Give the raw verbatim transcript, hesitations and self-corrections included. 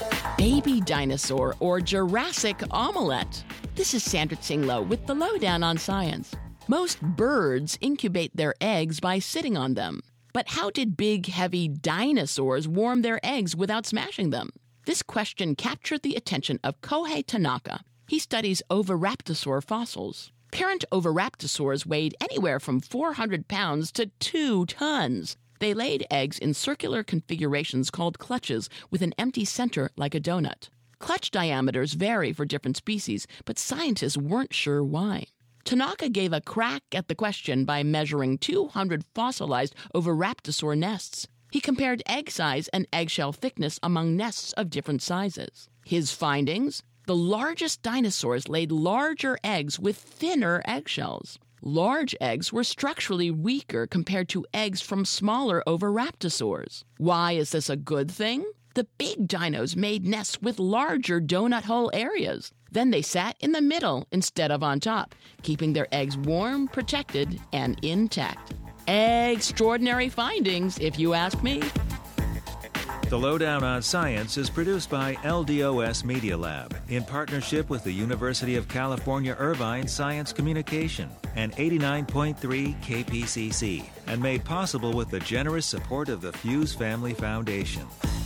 Baby dinosaur or Jurassic omelette. This is Sandra Tsinglow with the Lowdown on Science. Most birds incubate their eggs by sitting on them. But how did big, heavy dinosaurs warm their eggs without smashing them? This question captured the attention of Kohei Tanaka. He studies Oviraptorosaur fossils. Parent Oviraptorosaurs weighed anywhere from four hundred pounds to two tons. They laid eggs in circular configurations called clutches with an empty center like a donut. Clutch diameters vary for different species, but scientists weren't sure why. Tanaka gave a crack at the question by measuring two hundred fossilized Oviraptorosaur nests. He compared egg size and eggshell thickness among nests of different sizes. His findings? The largest dinosaurs laid larger eggs with thinner eggshells. Large eggs were structurally weaker compared to eggs from smaller Oviraptorosaurs. Why is this a good thing? The big dinos made nests with larger donut hole areas. Then they sat in the middle instead of on top, keeping their eggs warm, protected, and intact. Extraordinary findings, if you ask me. The Lowdown on Science is produced by L D O S Media Lab in partnership with the University of California Irvine Science Communication and eighty-nine point three K P C C, and made possible with the generous support of the Fuse Family Foundation.